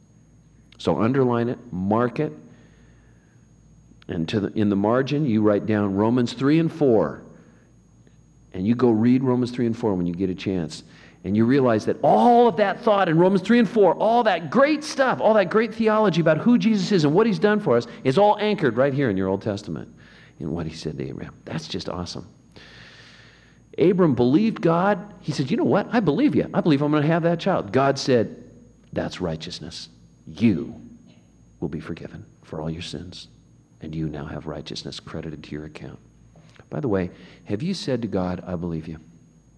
So underline it, mark it, and in the margin you write down Romans 3 and 4. And you go read Romans 3 and 4 when you get a chance. And you realize that all of that thought in Romans 3 and 4, all that great stuff, all that great theology about who Jesus is and what he's done for us is all anchored right here in your Old Testament in what he said to Abraham. That's just awesome. Abram believed God. He said, you know what? I believe you. I believe I'm going to have that child. God said, that's righteousness. You will be forgiven for all your sins, and you now have righteousness credited to your account. By the way, have you said to God, I believe you?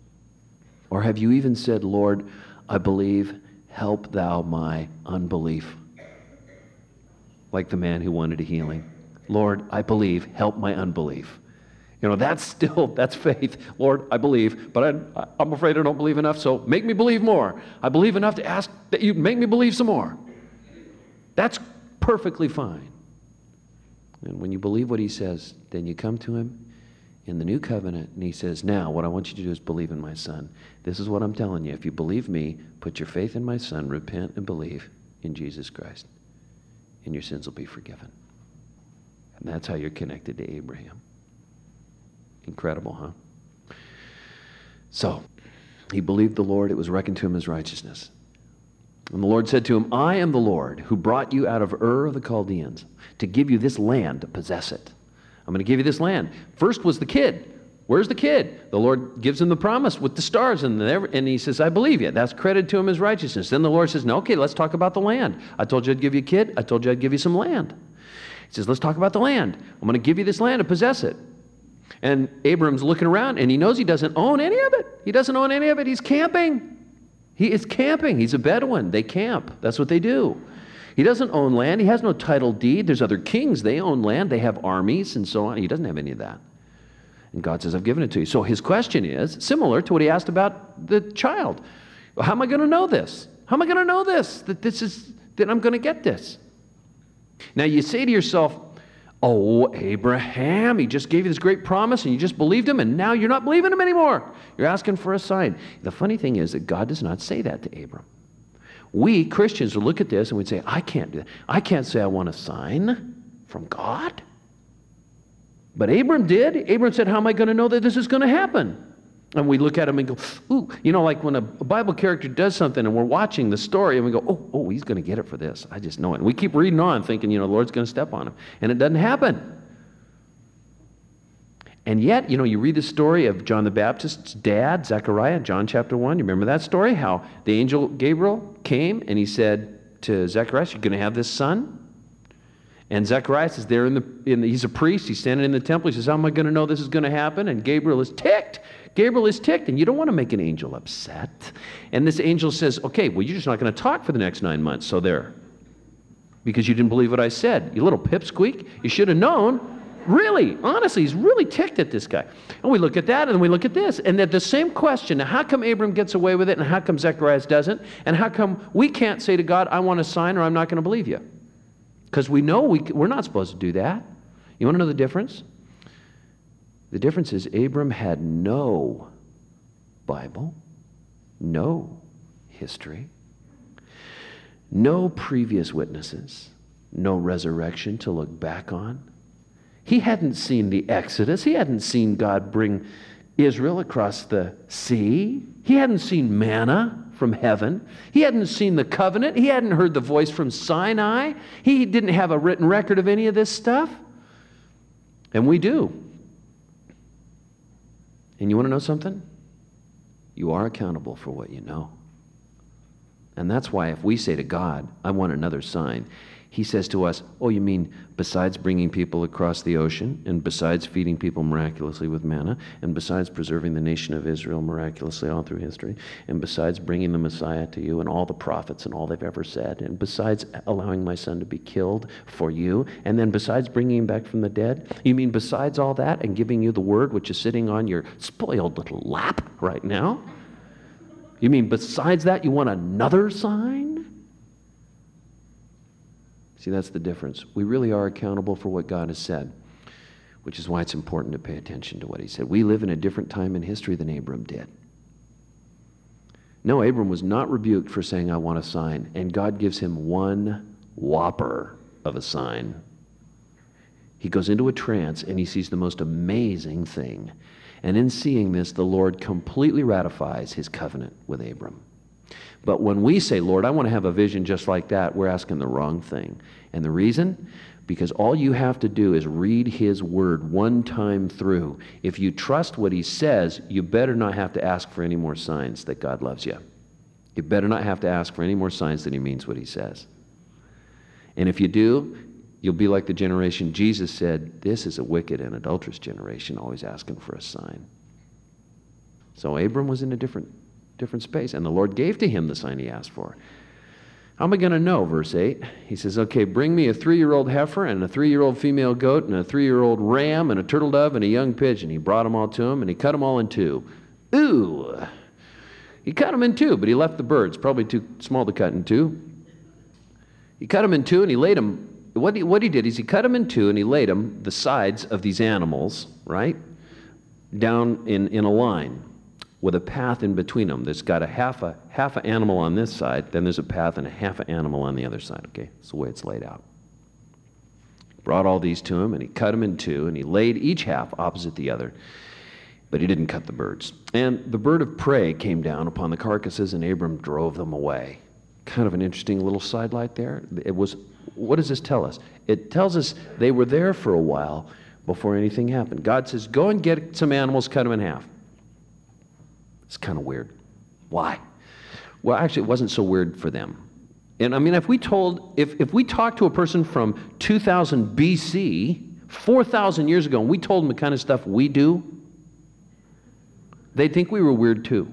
Or have you even said, Lord, I believe, help thou my unbelief? Like the man who wanted a healing. Lord, I believe, help my unbelief. You know, that's faith. Lord, I believe, but I'm afraid I don't believe enough, so make me believe more. I believe enough to ask that you make me believe some more. That's perfectly fine. And when you believe what he says, then you come to him in the new covenant, and he says, now what I want you to do is believe in my son. This is what I'm telling you. If you believe me, put your faith in my son, repent and believe in Jesus Christ, and your sins will be forgiven. And that's how you're connected to Abraham. Incredible, huh? So, he believed the Lord. It was reckoned to him as righteousness. And the Lord said to him, I am the Lord who brought you out of Ur of the Chaldeans to give you this land to possess it. I'm going to give you this land. First was the kid. Where's the kid? The Lord gives him the promise with the stars, and he says, I believe you. That's credited to him as righteousness. Then the Lord says, no, okay, let's talk about the land. I told you I'd give you a kid. I told you I'd give you some land. He says, let's talk about the land. I'm going to give you this land to possess it. And Abram's looking around, and he knows he doesn't own any of it. He doesn't own any of it. He's camping. He is camping. He's a Bedouin. They camp. That's what they do. He doesn't own land. He has no title deed. There's other kings. They own land. They have armies and so on. He doesn't have any of that. And God says, I've given it to you. So his question is similar to what he asked about the child. Well, how am I going to know this? How am I going to know this? That I'm going to get this? Now you say to yourself, oh, Abraham, he just gave you this great promise and you just believed him and now you're not believing him anymore. You're asking for a sign. The funny thing is that God does not say that to Abram. We Christians will look at this and we'd say, I can't do that. I can't say I want a sign from God. But Abram did. Abram said, how am I going to know that this is going to happen? And we look at him and go, ooh, you know, like when a Bible character does something and we're watching the story and we go, oh, he's going to get it for this. I just know it. And we keep reading on thinking, you know, the Lord's going to step on him. And it doesn't happen. And yet, you read the story of John the Baptist's dad, Zechariah, John chapter 1. You remember that story? How the angel Gabriel came and he said to Zechariah, you're going to have this son. And Zechariah is there he's a priest. He's standing in the temple. He says, how am I going to know this is going to happen? And Gabriel is ticked. And you don't want to make an angel upset. And this angel says, okay, well, you're just not going to talk for the next 9 months. So there. Because you didn't believe what I said. You little pipsqueak. You should have known. Really, honestly, he's really ticked at this guy. And we look at that, and then we look at this. And that the same question, now how come Abram gets away with it, and how come Zechariah doesn't? And how come we can't say to God, I want a sign, or I'm not going to believe you? Because we know we're not supposed to do that. You want to know the difference? The difference is Abram had no Bible, no history, no previous witnesses, no resurrection to look back on. He hadn't seen the Exodus. He hadn't seen God bring Israel across the sea. He hadn't seen manna from heaven. He hadn't seen the covenant. He hadn't heard the voice from Sinai. He didn't have a written record of any of this stuff. And we do. And you want to know something? You are accountable for what you know. And that's why if we say to God, I want another sign, he says to us, oh, you mean besides bringing people across the ocean, and besides feeding people miraculously with manna, and besides preserving the nation of Israel miraculously all through history, and besides bringing the Messiah to you and all the prophets and all they've ever said, and besides allowing my son to be killed for you, and then besides bringing him back from the dead, you mean besides all that and giving you the word which is sitting on your spoiled little lap right now? You mean besides that you want another sign? See, that's the difference. We really are accountable for what God has said, which is why it's important to pay attention to what he said. We live in a different time in history than Abram did. No, Abram was not rebuked for saying, I want a sign, and God gives him one whopper of a sign. He goes into a trance, and he sees the most amazing thing. And in seeing this, the Lord completely ratifies his covenant with Abram. But when we say, Lord, I want to have a vision just like that, we're asking the wrong thing. And the reason? Because all you have to do is read his word one time through. If you trust what he says, you better not have to ask for any more signs that God loves you. You better not have to ask for any more signs that he means what he says. And if you do, you'll be like the generation Jesus said, this is a wicked and adulterous generation, always asking for a sign. So Abram was in a different space, and the Lord gave to him the sign he asked for. How am I going to know? Verse 8, he says, okay, bring me a 3-year-old heifer and a 3-year-old female goat and a 3-year-old ram and a turtle dove and a young pigeon. He brought them all to him, and he cut them all in two. Ooh! He cut them in two, but he left the birds, probably too small to cut in two. He cut them in two, and he laid them. What he did is he cut them in two, and he laid them, the sides of these animals, right, down in a line, with a path in between them. There's got a half a animal on this side, then there's a path and a half an animal on the other side, okay? That's the way it's laid out. Brought all these to him, and he cut them in two, and he laid each half opposite the other, but he didn't cut the birds. And the bird of prey came down upon the carcasses, and Abram drove them away. Kind of an interesting little sidelight there. What does this tell us? It tells us they were there for a while before anything happened. God says, go and get some animals, cut them in half. It's kind of weird. Why? Well, actually, it wasn't so weird for them. And I mean, if we talked to a person from 2000 BC, 4,000 years ago, and we told them the kind of stuff we do, they'd think we were weird too.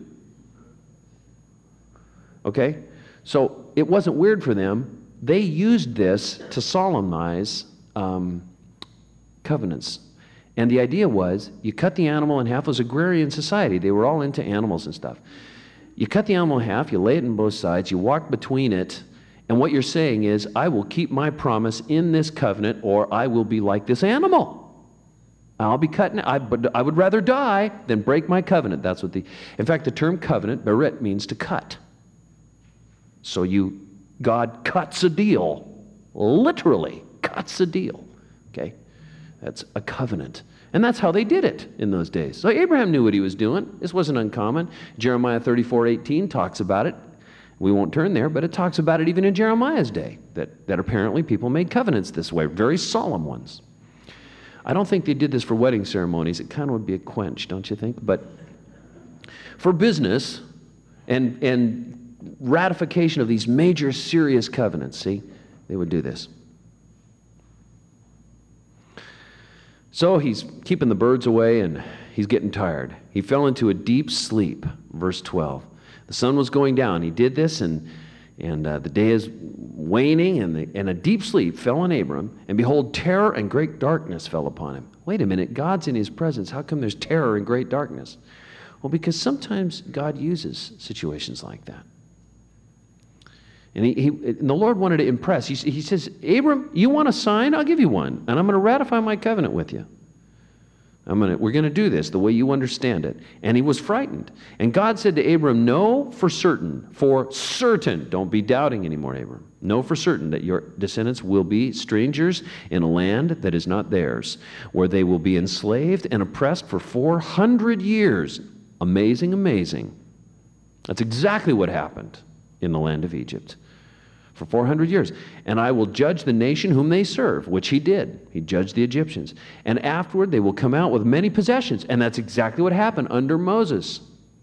Okay? So it wasn't weird for them. They used this to solemnize covenants. And the idea was, you cut the animal in half. It was agrarian society. They were all into animals and stuff. You cut the animal in half, you lay it on both sides, you walk between it, and what you're saying is, I will keep my promise in this covenant, or I will be like this animal. I'll be cutting, but I would rather die than break my covenant. That's what in fact, the term covenant, berit, means to cut. So God cuts a deal, literally cuts a deal, okay? That's a covenant. And that's how they did it in those days. So Abraham knew what he was doing. This wasn't uncommon. Jeremiah 34:18 talks about it. We won't turn there, but it talks about it even in Jeremiah's day, that apparently people made covenants this way, very solemn ones. I don't think they did this for wedding ceremonies. It kind of would be a quench, don't you think? But for business and ratification of these major serious covenants, see, they would do this. So he's keeping the birds away and he's getting tired. He fell into a deep sleep, verse 12. The sun was going down. He did this and the day is waning and a deep sleep fell on Abram. And behold, terror and great darkness fell upon him. Wait a minute, God's in his presence. How come there's terror and great darkness? Well, because sometimes God uses situations like that. And and the Lord wanted to impress. He says, Abram, you want a sign? I'll give you one. And I'm going to ratify my covenant with you. We're going to do this the way you understand it. And he was frightened. And God said to Abram, know for certain, don't be doubting anymore, Abram. Know for certain that your descendants will be strangers in a land that is not theirs, where they will be enslaved and oppressed for 400 years. Amazing, amazing. That's exactly what happened in the land of Egypt. For 400 years. And I will judge the nation whom they serve, which he did. He judged the Egyptians. And afterward they will come out with many possessions. And that's exactly what happened under Moses.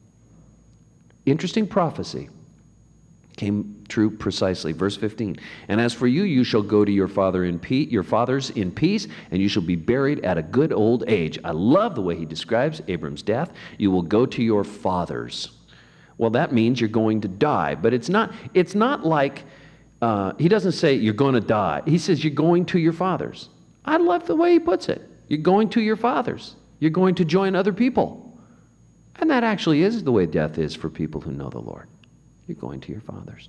Interesting prophecy. Came true precisely. Verse 15. And as for you, you shall go to your fathers in peace, and you shall be buried at a good old age. I love the way he describes Abram's death. You will go to your fathers. Well, that means you're going to die. But it's not like... he doesn't say you're going to die. He says you're going to your fathers. I love the way he puts it. You're going to your fathers. You're going to join other people. And that actually is the way death is for people who know the Lord. You're going to your fathers.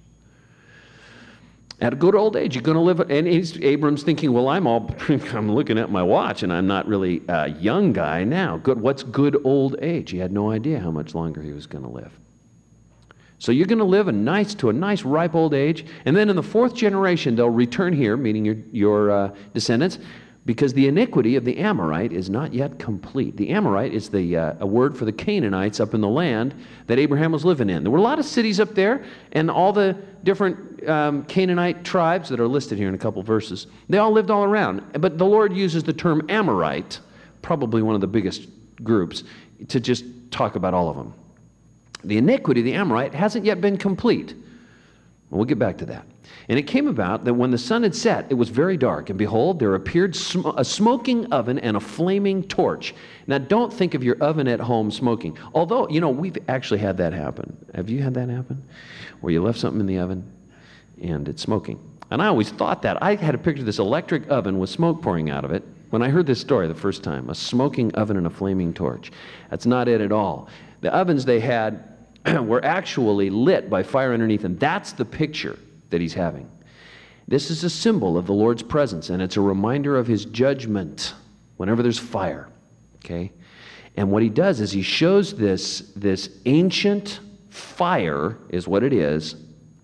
At a good old age, you're going to live. And Abram's thinking, well, I'm looking at my watch, and I'm not really a young guy now. What's good old age? He had no idea how much longer he was going to live. So you're going to live to a nice ripe old age, and then in the fourth generation they'll return here, meaning your descendants, because the iniquity of the Amorite is not yet complete. The Amorite is a word for the Canaanites up in the land that Abraham was living in. There were a lot of cities up there, and all the different Canaanite tribes that are listed here in a couple verses, they all lived all around. But the Lord uses the term Amorite, probably one of the biggest groups, to just talk about all of them. The iniquity of the Amorite hasn't yet been complete. We'll get back to that. And it came about that when the sun had set, it was very dark, and behold, there appeared a smoking oven and a flaming torch. Now, don't think of your oven at home smoking. Although, we've actually had that happen. Have you had that happen? Where you left something in the oven and it's smoking. And I always thought that. I had a picture of this electric oven with smoke pouring out of it when I heard this story the first time. A smoking oven and a flaming torch. That's not it at all. The ovens they had were actually lit by fire underneath, and that's the picture that he's having. This is a symbol of the Lord's presence, and it's a reminder of his judgment whenever there's fire, okay? And what he does is he shows this ancient fire, is what it is,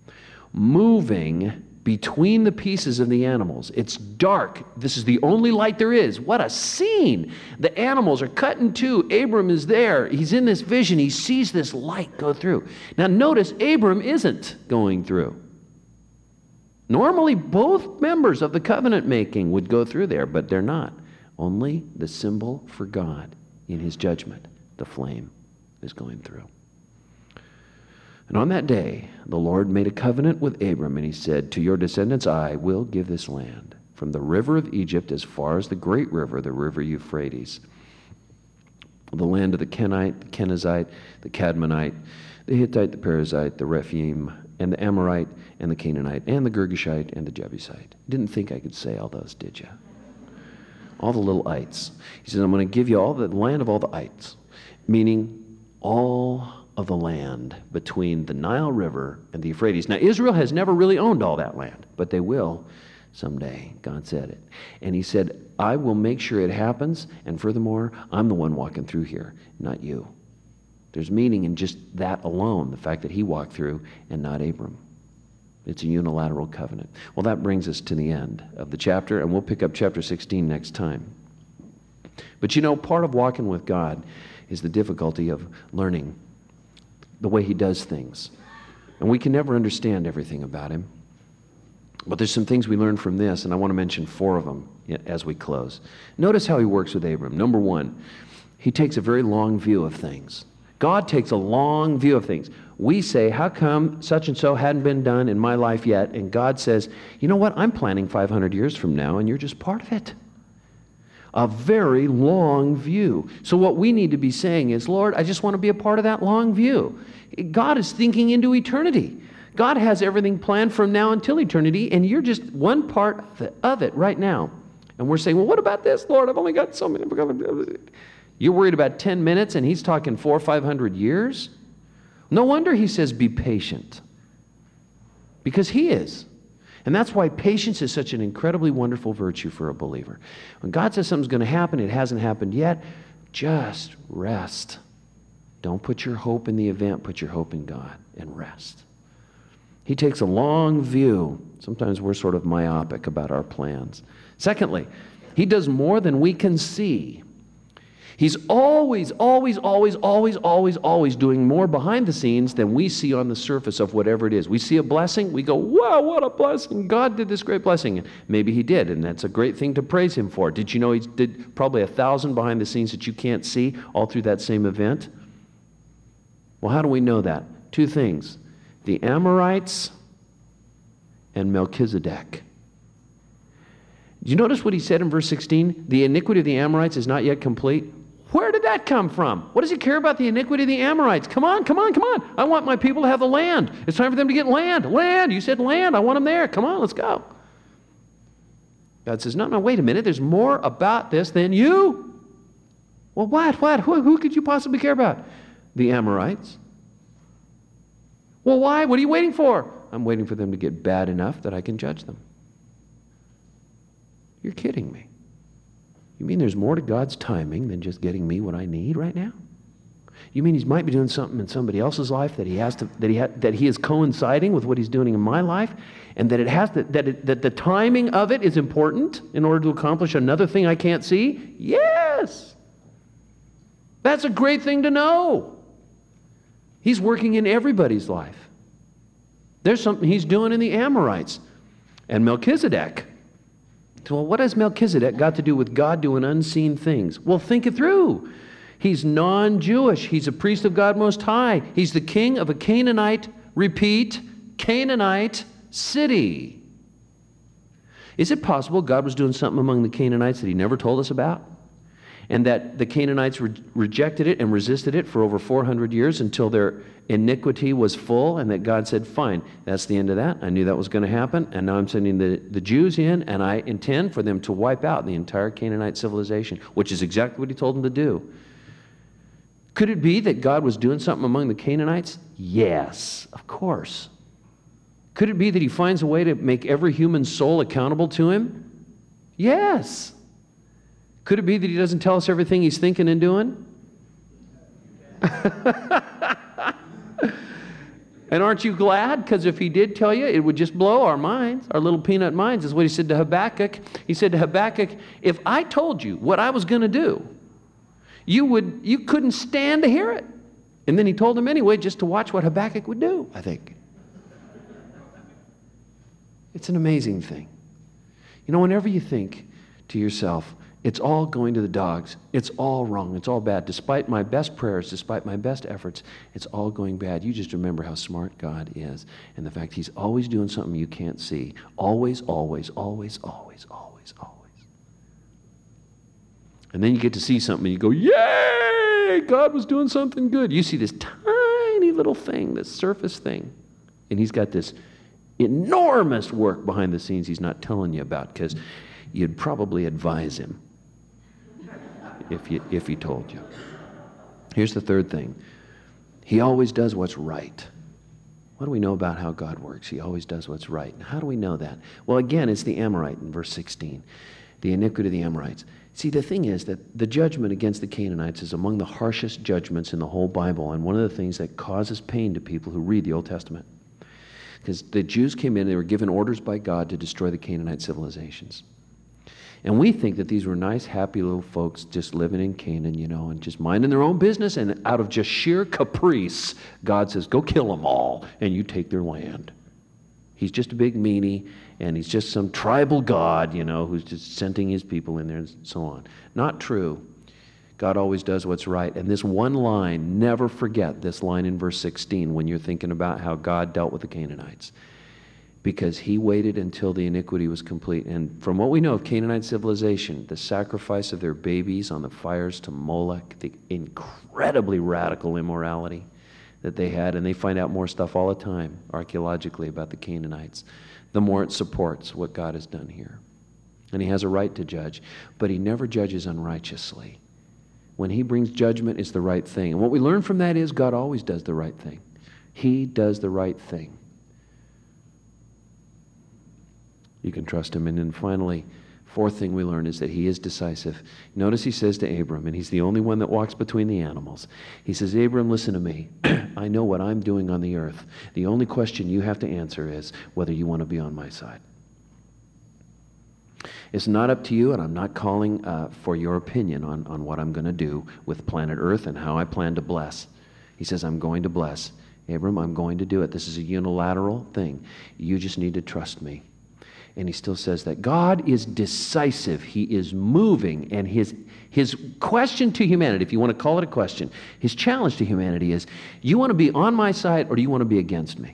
moving between the pieces of the animals. It's dark. This is the only light there is. What a scene! The animals are cut in two. Abram is there. He's in this vision. He sees this light go through. Now notice, Abram isn't going through. Normally, both members of the covenant making would go through there, but they're not. Only the symbol for God in his judgment, the flame, is going through. And on that day, the Lord made a covenant with Abram, and he said, to your descendants I will give this land, from the river of Egypt as far as the great river, the river Euphrates, the land of the Kenite, the Kenizzite, the Cadmonite, the Hittite, the Perizzite, the Rephaim, and the Amorite, and the Canaanite, and the Girgashite, and the Jebusite. Didn't think I could say all those, did you? All the little ites. He says, I'm going to give you all the land of all the ites, meaning all of the land between the Nile River and the Euphrates. Now, Israel has never really owned all that land, but they will someday. God said it. And he said, I will make sure it happens, and furthermore, I'm the one walking through here, not you. There's meaning in just that alone, the fact that he walked through and not Abram. It's a unilateral covenant. Well, that brings us to the end of the chapter, and we'll pick up chapter 16 next time. But part of walking with God is the difficulty of learning the way he does things. And we can never understand everything about him. But there's some things we learn from this, and I want to mention 4 of them as we close. Notice how he works with Abram. Number 1, he takes a very long view of things. God takes a long view of things. We say, how come such and so hadn't been done in my life yet? And God says, you know what? I'm planning 500 years from now, and you're just part of it. A very long view. So what we need to be saying is, Lord, I just want to be a part of that long view. God is thinking into eternity. God has everything planned from now until eternity, and you're just one part of it right now. And we're saying, well, what about this, Lord? I've only got so many. You're worried about 10 minutes, and he's talking 400 or 500 years? No wonder he says, be patient. Because he is. And that's why patience is such an incredibly wonderful virtue for a believer. When God says something's going to happen, it hasn't happened yet, just rest. Don't put your hope in the event, put your hope in God and rest. He takes a long view. Sometimes we're sort of myopic about our plans. Secondly, he does more than we can see. He's always doing more behind the scenes than we see on the surface of whatever it is. We see a blessing, we go, wow, what a blessing. God did this great blessing. And maybe he did, and that's a great thing to praise him for. Did you know he did probably 1,000 behind the scenes that you can't see all through that same event? Well, how do we know that? 2 things. The Amorites and Melchizedek. Did you notice what he said in verse 16? The iniquity of the Amorites is not yet complete. Where did that come from? What does he care about the iniquity of the Amorites? Come on. I want my people to have the land. It's time for them to get land. Land. You said land. I want them there. Come on, let's go. God says, no, wait a minute. There's more about this than you. Well, what? Who could you possibly care about? The Amorites. Well, why? What are you waiting for? I'm waiting for them to get bad enough that I can judge them. You're kidding me. You mean there's more to God's timing than just getting me what I need right now? You mean he might be doing something in somebody else's life that he is coinciding with what he's doing in my life, and that the timing of it is important in order to accomplish another thing I can't see? Yes. That's a great thing to know. He's working in everybody's life. There's something he's doing in the Amorites. And Melchizedek. Well, what has Melchizedek got to do with God doing unseen things? Well, think it through. He's non-Jewish. He's a priest of God Most High. He's the king of a Canaanite, repeat, Canaanite city. Is it possible God was doing something among the Canaanites that he never told us about? And that the Canaanites rejected it and resisted it for over 400 years until their iniquity was full, and that God said, fine, that's the end of that. I knew that was going to happen, and now I'm sending the Jews in, and I intend for them to wipe out the entire Canaanite civilization, which is exactly what he told them to do. Could it be that God was doing something among the Canaanites? Yes, of course. Could it be that he finds a way to make every human soul accountable to him? Yes. Could it be that he doesn't tell us everything he's thinking and doing? And aren't you glad? Because if he did tell you, it would just blow our minds, our little peanut minds. Is what he said to Habakkuk. He said to Habakkuk, if I told you what I was going to do, you couldn't stand to hear it. And then he told him anyway, just to watch what Habakkuk would do, I think. It's an amazing thing. You know, whenever you think to yourself, it's all going to the dogs. It's all wrong. It's all bad. Despite my best prayers, despite my best efforts, it's all going bad. You just remember how smart God is and the fact he's always doing something you can't see. Always. And then you get to see something and you go, yay! God was doing something good. You see this tiny little thing, this surface thing, and he's got this enormous work behind the scenes he's not telling you about, because you'd probably advise him if he told you. Here's the third thing. He always does what's right. What do we know about how God works? He always does what's right. And how do we know that? Well, again, it's the Amorite in verse 16. The iniquity of the Amorites. See, the thing is that the judgment against the Canaanites is among the harshest judgments in the whole Bible, and one of the things that causes pain to people who read the Old Testament. Because the Jews came in, they were given orders by God to destroy the Canaanite civilizations. And we think that these were nice, happy little folks just living in Canaan, you know, and just minding their own business, and out of just sheer caprice, God says, go kill them all, and you take their land. He's just a big meanie, and he's just some tribal god, who's just sending his people in there and so on. Not true. God always does what's right. And this one line, never forget this line in verse 16 when you're thinking about how God dealt with the Canaanites. Because he waited until the iniquity was complete. And from what we know of Canaanite civilization, the sacrifice of their babies on the fires to Molech, the incredibly radical immorality that they had, and they find out more stuff all the time archaeologically about the Canaanites, the more it supports what God has done here. And he has a right to judge, but he never judges unrighteously. When he brings judgment, it's the right thing. And what we learn from that is God always does the right thing. He does the right thing. You can trust him. And then finally, fourth thing we learn is that he is decisive. Notice he says to Abram, and he's the only one that walks between the animals. He says, Abram, listen to me. I know what I'm doing on the earth. The only question you have to answer is whether you want to be on my side. It's not up to you, and I'm not calling for your opinion on what I'm going to do with planet Earth and how I plan to bless. He says, I'm going to bless. Abram, I'm going to do it. This is a unilateral thing. You just need to trust me. And he still says that God is decisive. He is moving. And his question to humanity, if you want to call it a question, his challenge to humanity is, you want to be on my side or do you want to be against me?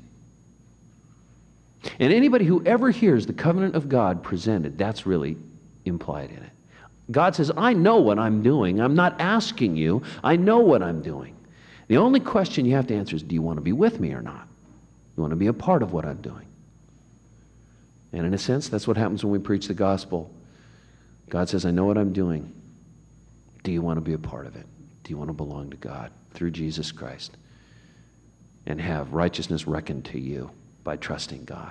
And anybody who ever hears the covenant of God presented, that's really implied in it. God says, I know what I'm doing. I'm not asking you. I know what I'm doing. The only question you have to answer is, do you want to be with me or not? You want to be a part of what I'm doing? And in a sense, that's what happens when we preach the gospel. God says, I know what I'm doing. Do you want to be a part of it? Do you want to belong to God through Jesus Christ and have righteousness reckoned to you by trusting God?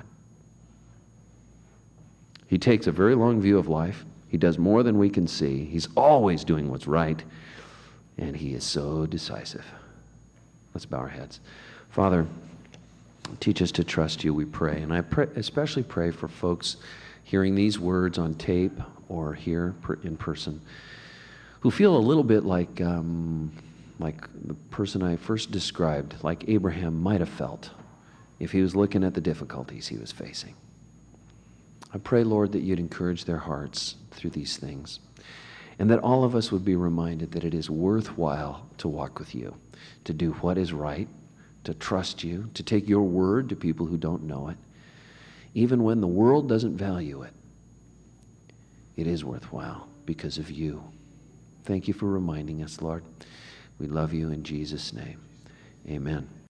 He takes a very long view of life. He does more than we can see. He's always doing what's right, and he is so decisive. Let's bow our heads. Father, teach us to trust you, we pray. And I especially pray for folks hearing these words on tape or here in person who feel a little bit like the person I first described, like Abraham might have felt if he was looking at the difficulties he was facing. I pray, Lord, that you'd encourage their hearts through these things, and that all of us would be reminded that it is worthwhile to walk with you, to do what is right, to trust you, to take your word to people who don't know it, even when the world doesn't value it. It is worthwhile because of you. Thank you for reminding us, Lord. We love you in Jesus' name. Amen.